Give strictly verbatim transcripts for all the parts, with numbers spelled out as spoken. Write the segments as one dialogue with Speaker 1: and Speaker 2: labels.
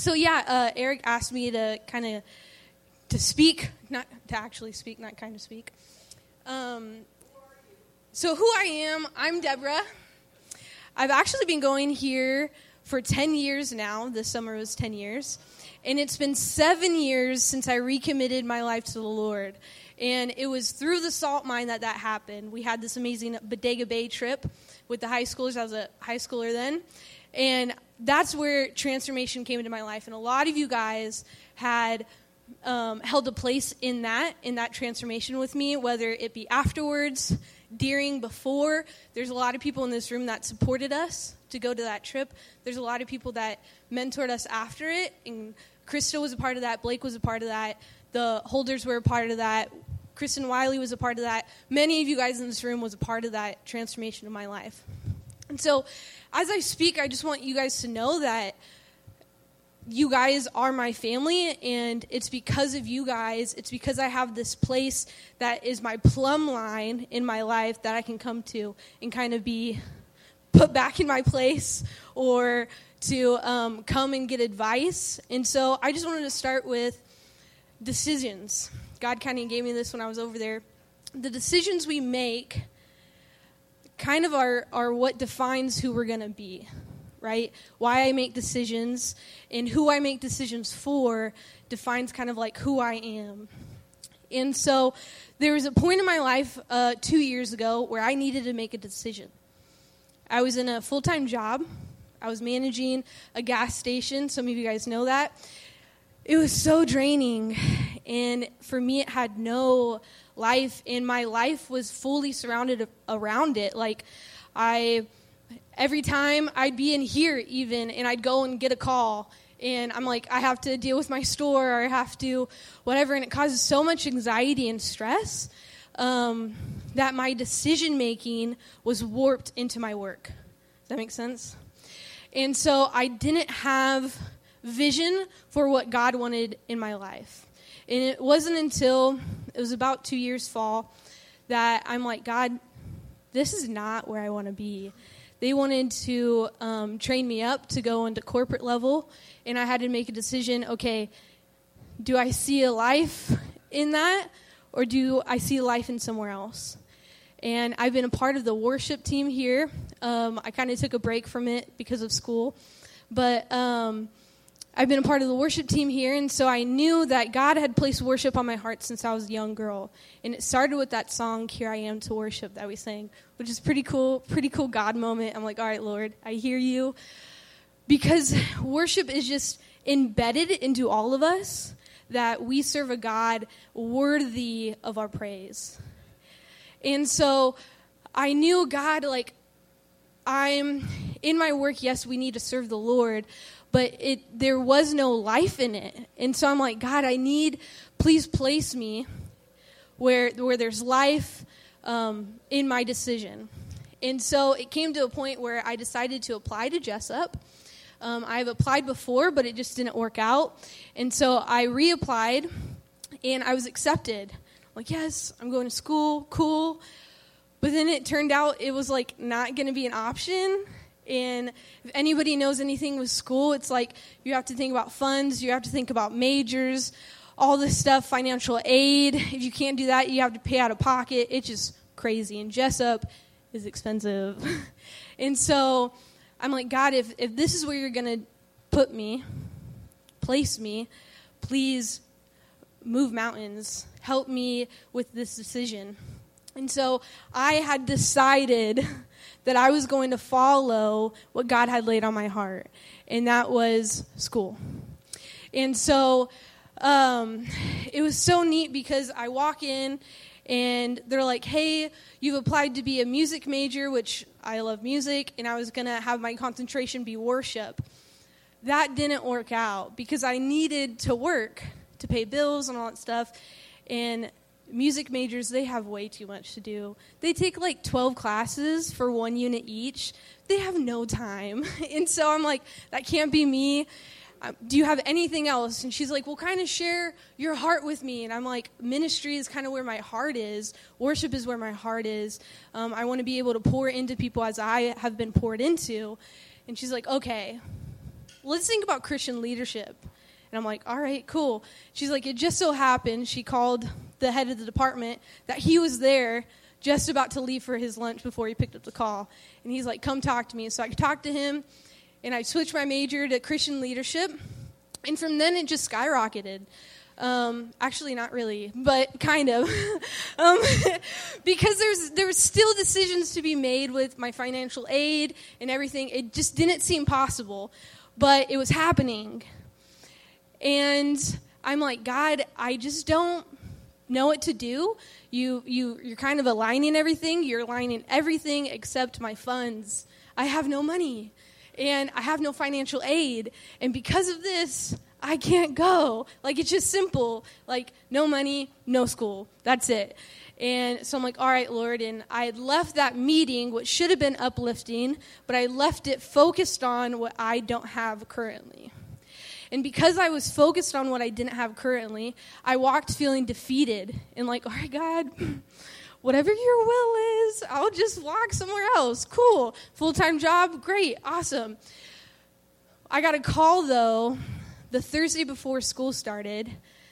Speaker 1: So yeah, uh, Eric asked me to kind of to speak, not to actually speak, not kind of speak. Um, so who I am, I'm Deborah. I've actually been going here for ten years now. This summer was ten years. And it's been seven years since I recommitted my life to the Lord. And it was through the salt mine that that happened. We had this amazing Bodega Bay trip with the high schoolers. I was a high schooler then. And that's where transformation came into my life. And a lot of you guys had um, held a place in that, in that transformation with me, whether it be afterwards, during, before. There's a lot of people in this room that supported us to go to that trip. There's a lot of people that mentored us after it. And Krista was a part of that. Blake was a part of that. The Holders were a part of that. Kristen Wiley was a part of that. Many of you guys in this room was a part of that transformation of my life. And so as I speak, I just want you guys to know that you guys are my family, and it's because of you guys. It's because I have this place that is my plumb line in my life that I can come to and kind of be put back in my place, or to um, come and get advice. And so I just wanted to start with decisions. God kind of gave me this when I was over there. The decisions we make kind of are, are what defines who we're going to be, right? Why I make decisions and who I make decisions for defines kind of like who I am. And so there was a point in my life uh, two years ago where I needed to make a decision. I was in a full-time job. I was managing a gas station. Some of you guys know that. It was so draining, and for me it had no life, and my life was fully surrounded around it. Like, I, every time I'd be in here even, and I'd go and get a call, and I'm like, I have to deal with my store, or I have to whatever, and it causes so much anxiety and stress um, that my decision-making was warped into my work. Does that make sense? And so I didn't have vision for what God wanted in my life. And it wasn't until, it was about two years fall, that I'm like, God, this is not where I want to be. They wanted to um, train me up to go into corporate level, and I had to make a decision, okay, do I see a life in that, or do I see a life in somewhere else? And I've been a part of the worship team here. Um, I kind of took a break from it because of school, but um, I've been a part of the worship team here, and so I knew that God had placed worship on my heart since I was a young girl. And it started with that song, Here I Am to Worship, that we sang, which is pretty cool, pretty cool God moment. I'm like, all right, Lord, I hear you. Because worship is just embedded into all of us, that we serve a God worthy of our praise. And so I knew, God, like, I'm in my work, yes, we need to serve the Lord, but it there was no life in it. And so I'm like, God, I need, please place me where where there's life um, in my decision. And so it came to a point where I decided to apply to Jessup. Um, I've applied before, but it just didn't work out. And so I reapplied, and I was accepted. I'm like, yes, I'm going to school, cool. But then it turned out it was, like, not going to be an option. And if anybody knows anything with school, it's like you have to think about funds, you have to think about majors, all this stuff, financial aid. If you can't do that, you have to pay out of pocket. It's just crazy. And Jessup is expensive. And so I'm like, God, if, if this is where you're going to put me, place me, please move mountains. Help me with this decision. And so I had decided that I was going to follow what God had laid on my heart, and that was school. And so um, it was so neat because I walk in, and they're like, hey, you've applied to be a music major, which I love music, and I was going to have my concentration be worship. That didn't work out because I needed to work to pay bills and all that stuff, and music majors, they have way too much to do. They take like twelve classes for one unit each. They have no time. And so I'm like, that can't be me. Um, do you have anything else? And she's like, well, kind of share your heart with me. And I'm like, ministry is kind of where my heart is. Worship is where my heart is. Um, I want to be able to pour into people as I have been poured into. And she's like, okay, let's think about Christian leadership. And I'm like, all right, cool. She's like, it just so happened, she called the head of the department that he was there just about to leave for his lunch before he picked up the call. And he's like, come talk to me. So I talked to him, and I switched my major to Christian leadership. And from then, it just skyrocketed. Um, actually, not really, but kind of. um, because there's there was still decisions to be made with my financial aid and everything. It just didn't seem possible, but it was happening. And I'm like, God, I just don't know what to do. You, you, you're kind of aligning everything. You're aligning everything except my funds. I have no money, and I have no financial aid. And because of this, I can't go. Like, it's just simple. Like, no money, no school. That's it. And so I'm like, all right, Lord. And I had left that meeting, which should have been uplifting, but I left it focused on what I don't have currently. And because I was focused on what I didn't have currently, I walked feeling defeated and like, all right, God, whatever your will is, I'll just walk somewhere else. Cool. Full-time job, great, awesome. I got a call, though, the Thursday before school started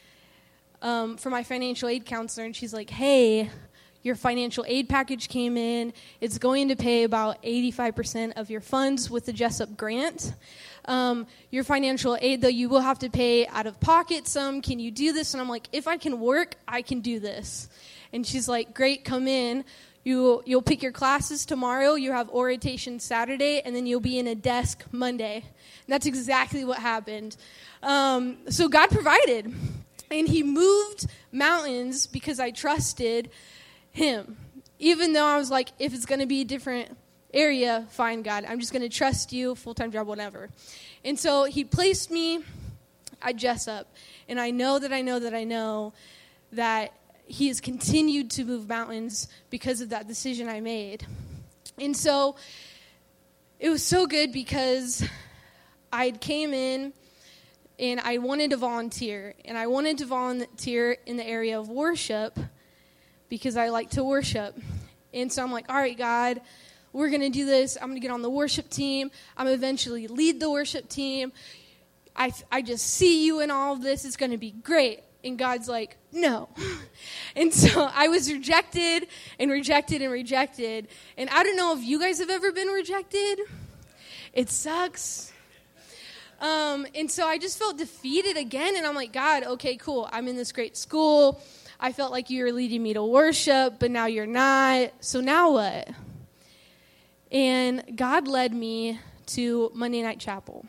Speaker 1: um, from my financial aid counselor, and she's like, hey, your financial aid package came in. It's going to pay about eighty-five percent of your funds with the Jessup grant. Um, your financial aid, though, you will have to pay out of pocket some. Can you do this? And I'm like, if I can work, I can do this. And she's like, great, come in. You, you'll pick your classes tomorrow. You have orientation Saturday, and then you'll be in a desk Monday. And that's exactly what happened. Um, so God provided, and he moved mountains because I trusted him. Even though I was like, if it's going to be a different area, fine, God, I'm just going to trust you, full-time job, whatever. And so he placed me at Jessup, and I know that I know that I know that he has continued to move mountains because of that decision I made. And so it was so good because I came in and I wanted to volunteer, and I wanted to volunteer in the area of worship because I like to worship. And so I'm like, all right, God, we're going to do this. I'm going to get on the worship team. I'm going to eventually lead the worship team. I, I just see you in all of this. It's going to be great. And God's like, no. And so I was rejected and rejected and rejected. And I don't know if you guys have ever been rejected. It sucks. Um, and so I just felt defeated again. And I'm like, God, okay, cool. I'm in this great school. I felt like you were leading me to worship, but now you're not. So now what? And God led me to Monday Night Chapel.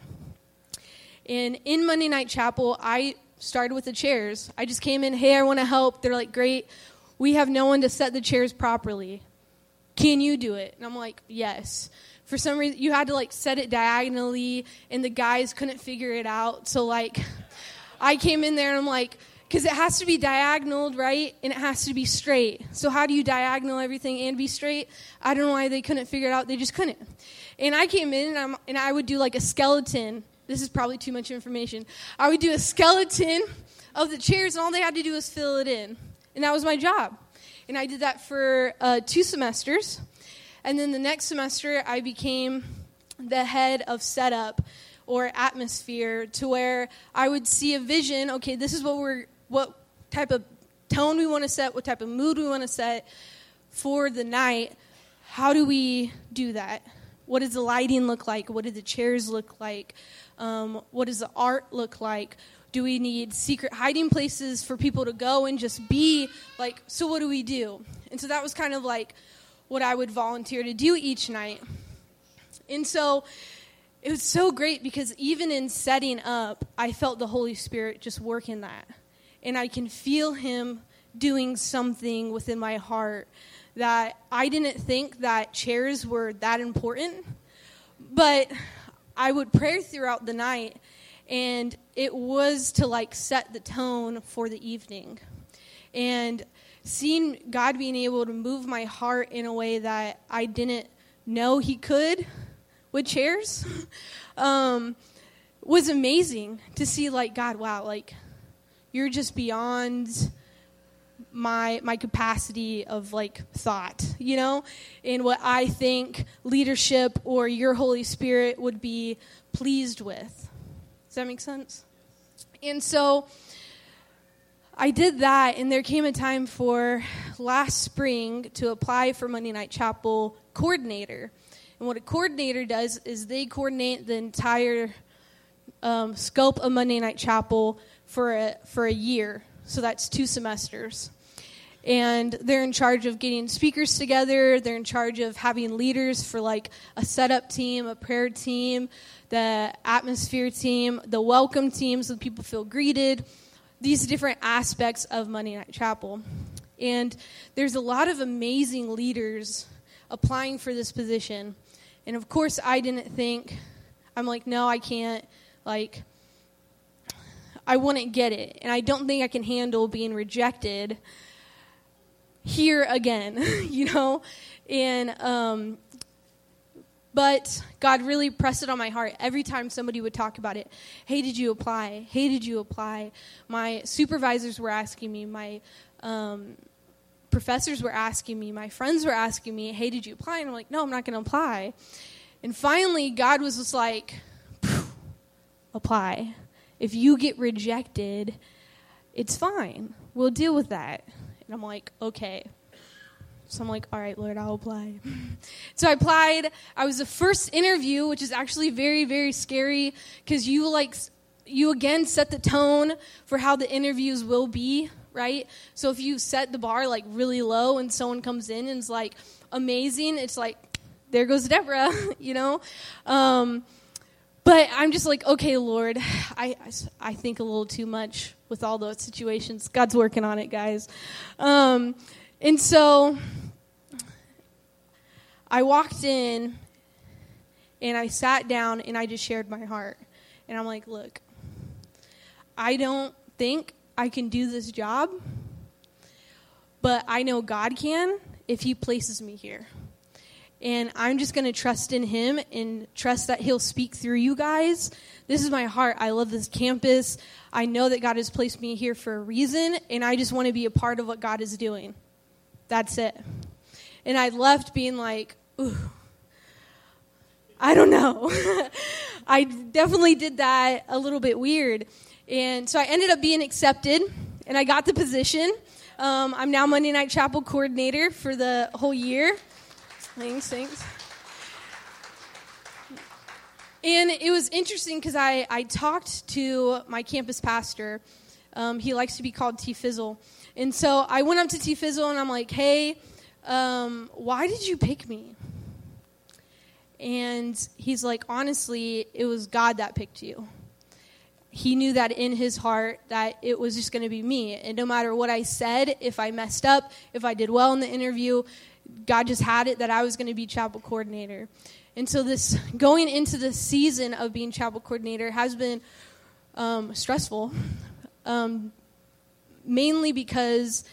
Speaker 1: And in Monday Night Chapel, I started with the chairs. I just came in, hey, I want to help. They're like, great. We have no one to set the chairs properly. Can you do it? And I'm like, yes. For some reason, you had to, like, set it diagonally, and the guys couldn't figure it out. So, like, I came in there, and I'm like, because it has to be diagonal, right? And it has to be straight. So how do you diagonal everything and be straight? I don't know why they couldn't figure it out. They just couldn't. And I came in, and, I'm, and I would do like a skeleton. This is probably too much information. I would do a skeleton of the chairs, and all they had to do was fill it in. And that was my job. And I did that for uh, two semesters. And then the next semester, I became the head of setup or atmosphere, to where I would see a vision. Okay, this is what we're what type of tone we want to set, what type of mood we want to set for the night. How do we do that? What does the lighting look like? What do the chairs look like? Um, what does the art look like? Do we need secret hiding places for people to go and just be? Like, so what do we do? And so that was kind of like what I would volunteer to do each night. And so it was so great because even in setting up, I felt the Holy Spirit just working that. And I can feel him doing something within my heart that I didn't think that chairs were that important. But I would pray throughout the night, and it was to, like, set the tone for the evening. And seeing God being able to move my heart in a way that I didn't know he could with chairs um, was amazing to see, like, God, wow, like, you're just beyond my my capacity of, like, thought, you know, and what I think leadership or your Holy Spirit would be pleased with. Does that make sense? And so I did that, and there came a time for last spring to apply for Monday Night Chapel coordinator. And what a coordinator does is they coordinate the entire um, scope of Monday Night Chapel for a, for a year. So that's two semesters. And they're in charge of getting speakers together. They're in charge of having leaders for like a setup team, a prayer team, the atmosphere team, the welcome team so people feel greeted. These different aspects of Monday Night Chapel. And there's a lot of amazing leaders applying for this position. And of course, I didn't think, I'm like, no, I can't, like, I wouldn't get it. And I don't think I can handle being rejected here again, you know? And, um, but God really pressed it on my heart every time somebody would talk about it. Hey, did you apply? Hey, did you apply? My supervisors were asking me. My um, professors were asking me. My friends were asking me, hey, did you apply? And I'm like, no, I'm not going to apply. And finally, God was just like, apply. If you get rejected, it's fine. We'll deal with that. And I'm like, okay. So I'm like, all right, Lord, I'll apply. So I applied. I was the first interview, which is actually very, very scary because you like, you again set the tone for how the interviews will be, right? So if you set the bar like really low and someone comes in and is like amazing, it's like, there goes Deborah, you know? Um, but I'm just like, okay, Lord, I, I, I think a little too much with all those situations. God's working on it, guys. Um, and so I walked in and I sat down and I just shared my heart. And I'm like, look, I don't think I can do this job, but I know God can if he places me here. And I'm just going to trust in him and trust that he'll speak through you guys. This is my heart. I love this campus. I know that God has placed me here for a reason, and I just want to be a part of what God is doing. That's it. And I left being like, ooh, I don't know. I definitely did that a little bit weird. And so I ended up being accepted, and I got the position. Um, I'm now Monday Night Chapel coordinator for the whole year. Thanks, thanks. And it was interesting because I, I talked to my campus pastor. Um, he likes to be called T-Fizzle. And so I went up to T-Fizzle and I'm like, hey, um, why did you pick me? And he's like, honestly, it was God that picked you. He knew that in his heart that it was just going to be me. And no matter what I said, if I messed up, if I did well in the interview, God just had it that I was going to be chapel coordinator. And so this going into the season of being chapel coordinator has been um, stressful, um, mainly because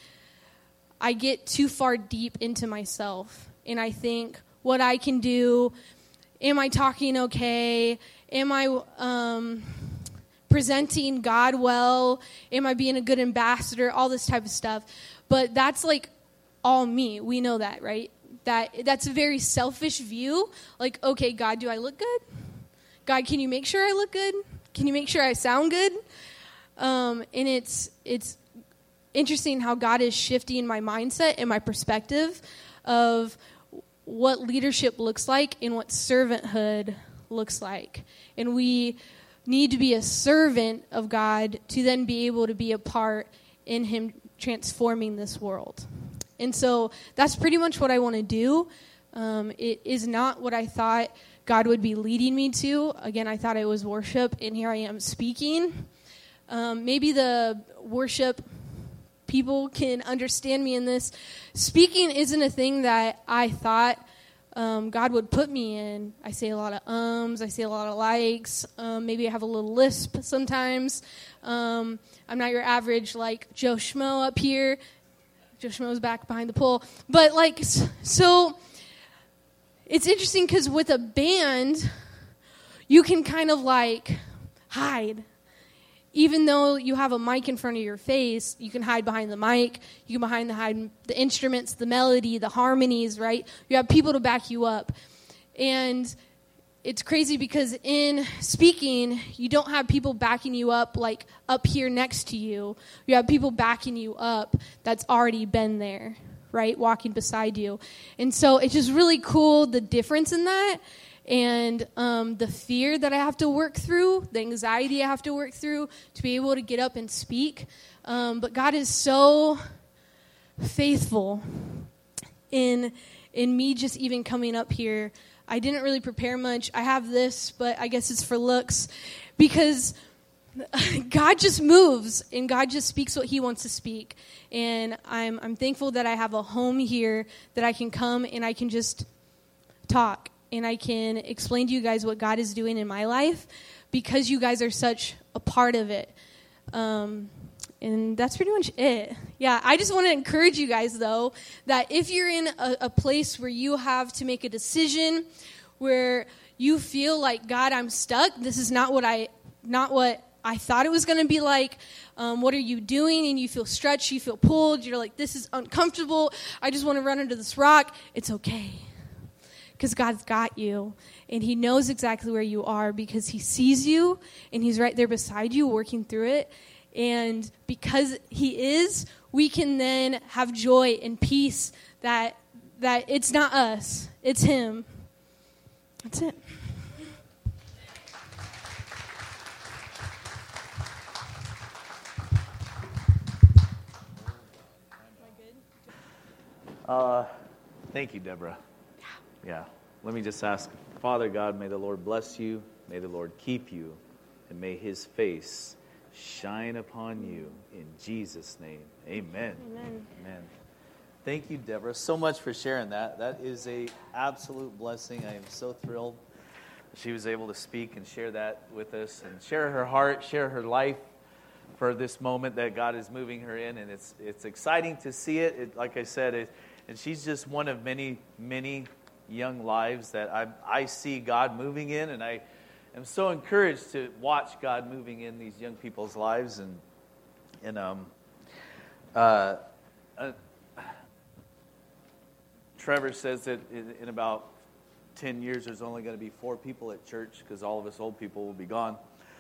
Speaker 1: I get too far deep into myself. And I think what I can do, am I talking okay? Am I um, presenting God well? Am I being a good ambassador? All this type of stuff. But that's like all me. We know that, right? That that's a very selfish view. Like, okay, God, do I look good? God, can you make sure I look good? Can you make sure I sound good? Um, and it's it's interesting how God is shifting my mindset and my perspective of what leadership looks like and what servanthood looks like. And we need to be a servant of God to then be able to be a part in him transforming this world. And so that's pretty much what I want to do. Um, it is not what I thought God would be leading me to. Again, I thought it was worship, and here I am speaking. Um, maybe the worship people can understand me in this. Speaking isn't a thing that I thought um, God would put me in. I say a lot of ums. I say a lot of likes. Um, maybe I have a little lisp sometimes. Um, I'm not your average, like, Joe Schmo up here. Joe Schmo's back behind the pole. But, like, so it's interesting because with a band, you can kind of, like, hide. Even though you have a mic in front of your face, you can hide behind the mic. You can behind the hide the instruments, the melody, the harmonies, right? You have people to back you up. And it's crazy because in speaking, you don't have people backing you up like up here next to you. You have people backing you up that's already been there, right, walking beside you. And so it's just really cool, the difference in that, and um, the fear that I have to work through, the anxiety I have to work through to be able to get up and speak. Um, but God is so faithful in in me just even coming up here. I didn't really prepare much. I have this, but I guess it's for looks, because God just moves and God just speaks what he wants to speak. And I'm I'm thankful that I have a home here that I can come and I can just talk and I can explain to you guys what God is doing in my life, because you guys are such a part of it. Um, and that's pretty much it. Yeah, I just want to encourage you guys, though, that if you're in a, a place where you have to make a decision, where you feel like, God, I'm stuck, this is not what I, not what I thought it was going to be like, um, what are you doing? And you feel stretched, you feel pulled, you're like, this is uncomfortable, I just want to run into this rock. It's okay, because God's got you, and he knows exactly where you are, because he sees you, and he's right there beside you working through it. And because he is, we can then have joy and peace that that it's not us, it's him. That's it.
Speaker 2: Uh, thank you, Deborah. Yeah. Yeah. Let me just ask, Father God, may the Lord bless you, may the Lord keep you, and may his face shine upon you in Jesus' name. Amen.
Speaker 1: Amen.
Speaker 2: Amen. Thank you, Deborah, so much for sharing that. That is a absolute blessing. I am so thrilled she was able to speak and share that with us and share her heart, share her life for this moment that God is moving her in. And it's it's exciting to see it. it like I said, it, and she's just one of many, many young lives that I I see God moving in, and I am so encouraged to watch God moving in these young people's lives. And and um uh, uh Trevor says that in, in about ten years there's only going to be four people at church because all of us old people will be gone.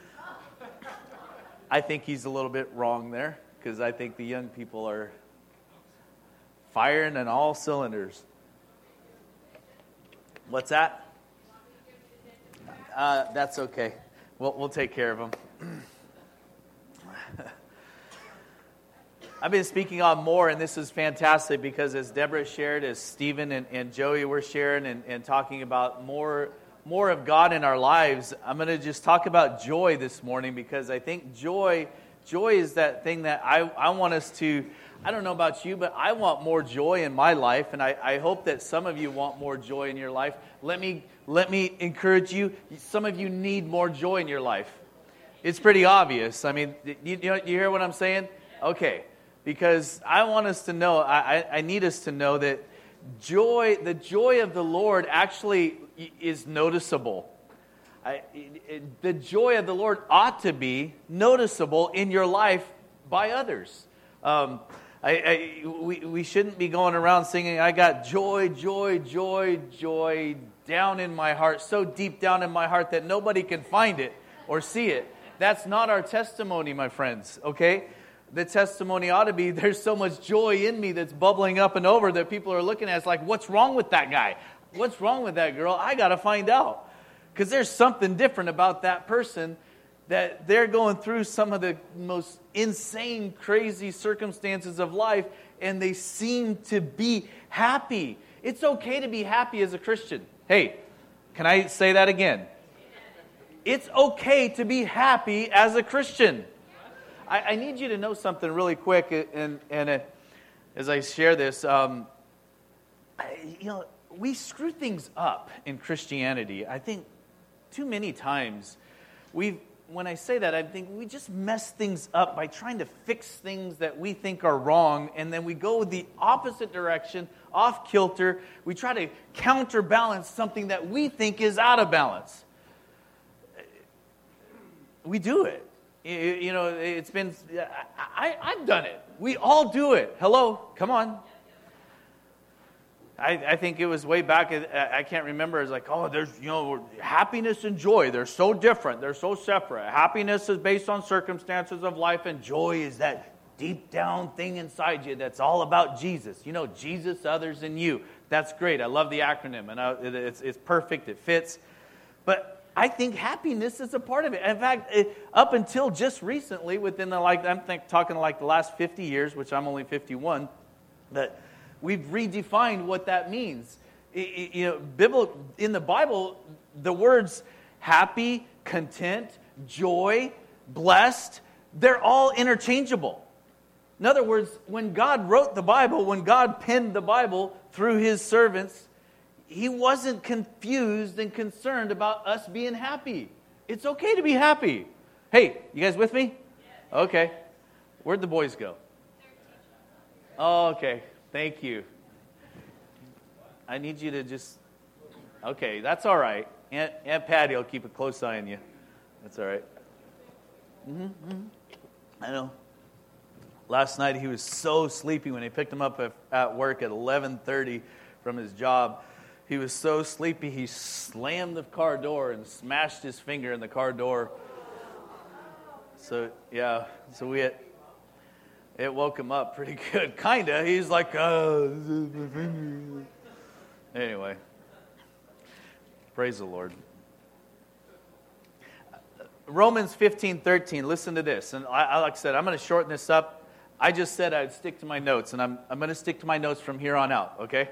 Speaker 2: I think he's a little bit wrong there, because I think the young people are firing on all cylinders. What's that? Uh, that's okay. We'll, we'll take care of them. I've been speaking on more, and this is fantastic because as Deborah shared, as Stephen and, and Joey were sharing and, and talking about more more of God in our lives, I'm going to just talk about joy this morning, because I think joy joy is that thing that I, I want us to, I don't know about you, but I want more joy in my life, and I, I hope that some of you want more joy in your life. Let me let me encourage you. Some of you need more joy in your life. It's pretty obvious. I mean, you, you, know, you hear what I'm saying? Okay. Because I want us to know, I, I need us to know that joy, the joy of the Lord actually is noticeable. I, it, the joy of the Lord ought to be noticeable in your life by others. Um, I, I, we, we shouldn't be going around singing, I got joy, joy, joy, joy down in my heart, so deep down in my heart that nobody can find it or see it. That's not our testimony, my friends, okay? The testimony ought to be, there's so much joy in me that's bubbling up and over that people are looking at. It's like, what's wrong with that guy? What's wrong with that girl? I got to find out. Because there's something different about that person, that they're going through some of the most insane, crazy circumstances of life, and they seem to be happy. It's okay to be happy as a Christian. Hey, can I say that again? It's okay to be happy as a Christian. I, I need you to know something really quick, and, and uh, as I share this, um, I, you know, we screw things up in Christianity. I think too many times, we when I say that, I think we just mess things up by trying to fix things that we think are wrong, and then we go the opposite direction, off kilter. We try to counterbalance something that we think is out of balance. We do it. You know, it's been, I, I've done it. We all do it. Hello? Come on. I, I think it was way back, I can't remember, it's like, oh, there's, you know, happiness and joy, they're so different, they're so separate. Happiness is based on circumstances of life, and joy is that deep down thing inside you that's all about Jesus. You know, Jesus, others, and you. That's great. I love the acronym, and I, it, it's, it's perfect, it fits. But I think happiness is a part of it. In fact, it, up until just recently, within the, like, I'm think, talking like the last fifty years, which I'm only fifty-one, that we've redefined what that means. It, it, you know, Bible, in the Bible, the words happy, content, joy, blessed, they're all interchangeable. In other words, when God wrote the Bible, when God penned the Bible through his servants, he wasn't confused and concerned about us being happy. It's okay to be happy. Hey, you guys with me? Okay. Where'd the boys go? Oh, okay. Thank you. I need you to just... Okay, that's all right. Aunt, Aunt Patty will keep a close eye on you. That's all right. Mm-hmm, mm-hmm. I know. Last night he was so sleepy when they picked him up at work at eleven thirty from his job. He was so sleepy he slammed the car door and smashed his finger in the car door. So, yeah, so we had... It woke him up pretty good, kind of. He's like, oh. Anyway, praise the Lord. Romans fifteen thirteen, listen to this. And I, like I said, I'm going to shorten this up. I just said I'd stick to my notes, and I'm, I'm going to stick to my notes from here on out, okay?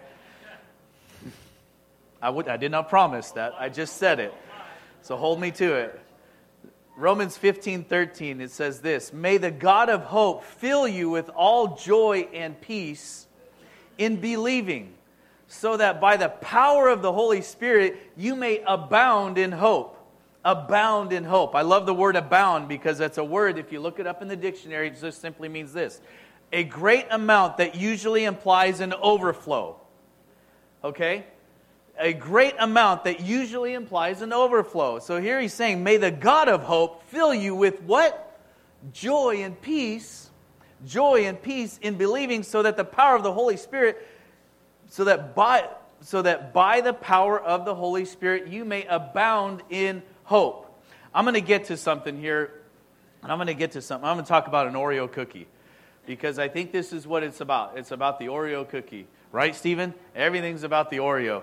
Speaker 2: I, would, I did not promise that. I just said it. So hold me to it. Romans fifteen thirteen, it says this, may the God of hope fill you with all joy and peace in believing, so that by the power of the Holy Spirit you may abound in hope. Abound in hope. I love the word abound because that's a word, if you look it up in the dictionary, it just simply means this. A great amount that usually implies an overflow. Okay? A great amount that usually implies an overflow. So here he's saying, may the God of hope fill you with what? Joy and peace. Joy and peace in believing, so that the power of the Holy Spirit, so that by, so that by the power of the Holy Spirit you may abound in hope. I'm going to get to something here, and I'm going to get to something. I'm going to talk about an Oreo cookie, because I think this is what it's about. It's about the Oreo cookie. Right, Stephen? Everything's about the Oreo.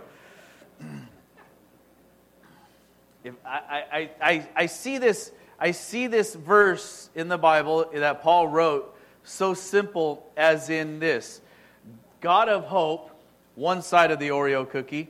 Speaker 2: If I, I, I, I see this, I see this verse in the Bible that Paul wrote, so simple as in this. God of hope, one side of the Oreo cookie.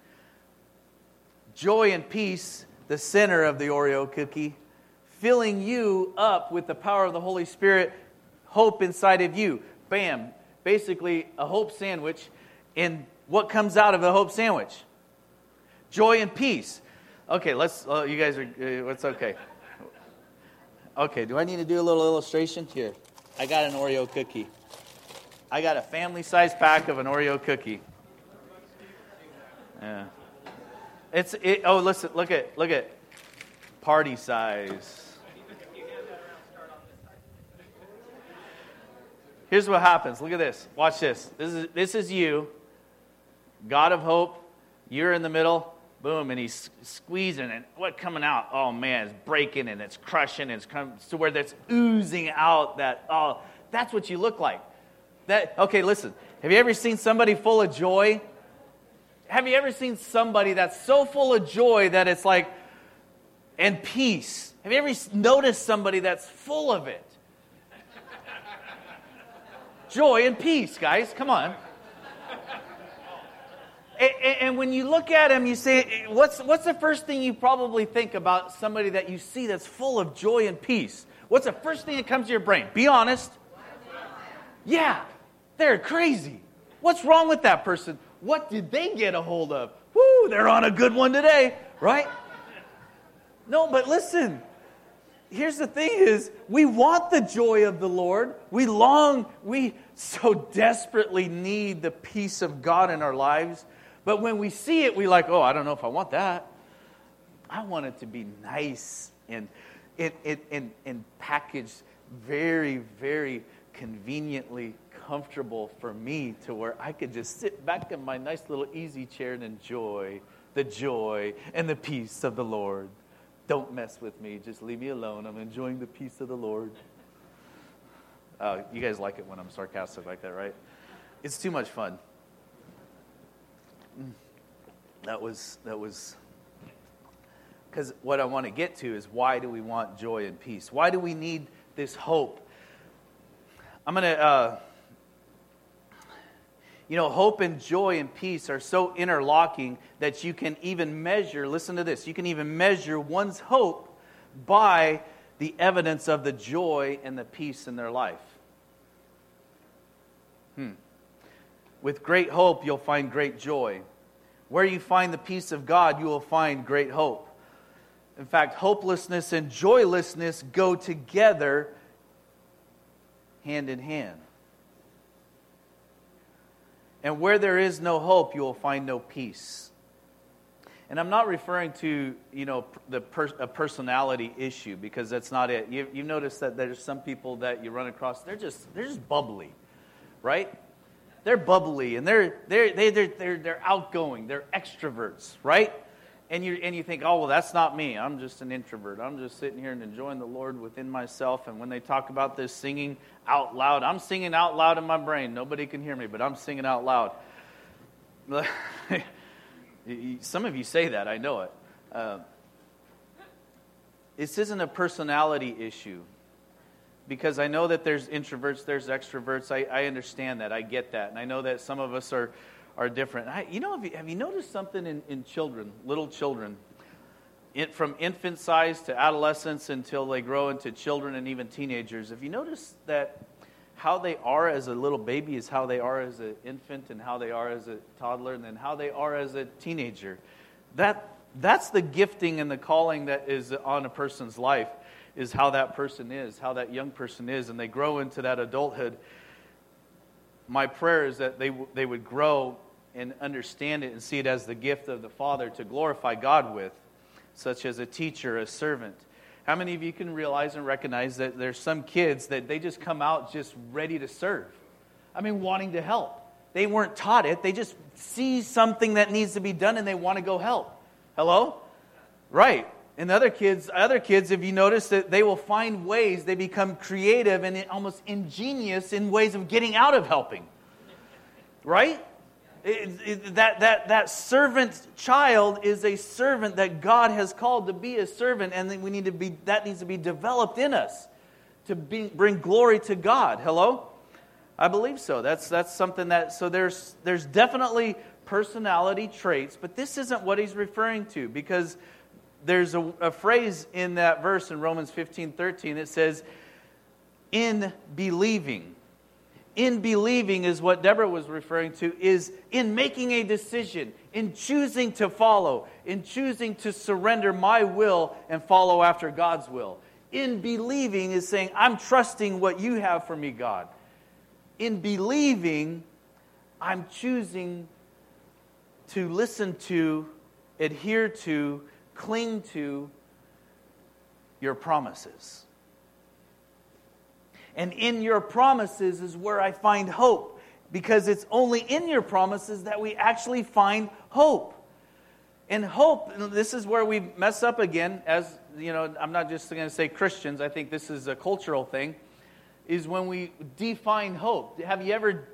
Speaker 2: Joy and peace, the center of the Oreo cookie, filling you up with the power of the Holy Spirit, hope inside of you. Bam. Basically, a hope sandwich. And what comes out of the hope sandwich? Joy and peace. Okay, let's, uh, you guys are, uh, it's okay. Okay, do I need to do a little illustration? Here, I got an Oreo cookie. I got a family-sized pack of an Oreo cookie. Yeah. It's it, oh listen look at look at party size. Here's what happens. Look at this. Watch this. This is this is you, God of hope. You're in the middle. Boom, and he's squeezing and what coming out? Oh man, it's breaking and it's crushing and it's coming to where that's oozing out. That oh, that's what you look like. That okay. Listen. Have you ever seen somebody full of joy? Have you ever seen somebody that's so full of joy that it's like, and peace? Have you ever noticed somebody that's full of it? Joy and peace, guys. Come on. And, and when you look at him, you say, what's, what's the first thing you probably think about somebody that you see that's full of joy and peace? What's the first thing that comes to your brain? Be honest. Yeah, they're crazy. What's wrong with that person? What did they get a hold of? Woo, they're on a good one today, right? No, but listen. Here's the thing is, we want the joy of the Lord. We long, we so desperately need the peace of God in our lives. But when we see it, we like, oh, I don't know if I want that. I want it to be nice and, and, and, and, and packaged very, very conveniently, comfortable for me to where I could just sit back in my nice little easy chair and enjoy the joy and the peace of the Lord. Don't mess with me. Just leave me alone. I'm enjoying the peace of the Lord. Uh, you guys like it when I'm sarcastic like that, right? It's too much fun. That was, that was, because what I want to get to is, why do we want joy and peace? Why do we need this hope? I'm going to, uh, you know, hope and joy and peace are so interlocking that you can even measure, listen to this, you can even measure one's hope by the evidence of the joy and the peace in their life. Hmm. With great hope, you'll find great joy. Where you find the peace of God, you will find great hope. In fact, hopelessness and joylessness go together hand in hand. And where there is no hope, you will find no peace. And I'm not referring to, you know, the per, a personality issue, because that's not it. You, you've noticed that there's some people that you run across, they're just they're just bubbly, right? They're bubbly and they're they're they they're they're they're outgoing. They're extroverts, right? And you and you think, oh well, that's not me. I'm just an introvert. I'm just sitting here and enjoying the Lord within myself. And when they talk about this singing out loud, I'm singing out loud in my brain. Nobody can hear me, but I'm singing out loud. Some of you say that, I know it. Uh, this isn't a personality issue, because I know that there's introverts, there's extroverts. I, I understand that. I get that. And I know that some of us are, are different. I, you know, have you, have you noticed something in, in children, little children? It, from infant size to adolescence until they grow into children and even teenagers. Have you noticed that how they are as a little baby is how they are as an infant, and how they are as a toddler, and then how they are as a teenager? That that's the gifting and the calling that is on a person's life, is how that person is, how that young person is, and they grow into that adulthood. My prayer is that they they would grow and understand it and see it as the gift of the Father to glorify God with, such as a teacher, a servant. How many of you can realize and recognize that there's some kids that they just come out just ready to serve? I mean, wanting to help. They weren't taught it. They just see something that needs to be done and they want to go help. Hello? Right. And other kids, other kids, if you notice that they will find ways, they become creative and almost ingenious in ways of getting out of helping. Right? It, it, that, that, that servant child is a servant that God has called to be a servant, and we need to be, that needs to be developed in us to be, bring glory to God. Hello? I believe so. That's that's something that, so there's there's definitely personality traits, but this isn't what he's referring to, because there's a, a phrase in that verse in Romans fifteen thirteen. It says, in believing. In believing is what Deborah was referring to, is in making a decision, in choosing to follow, in choosing to surrender my will and follow after God's will. In believing is saying, I'm trusting what you have for me, God. In believing, I'm choosing to listen to, adhere to, cling to your promises. And in your promises is where I find hope, because it's only in your promises that we actually find hope. And hope, and this is where we mess up again, as, you know, I'm not just going to say Christians, I think this is a cultural thing, is when we define hope. Have you ever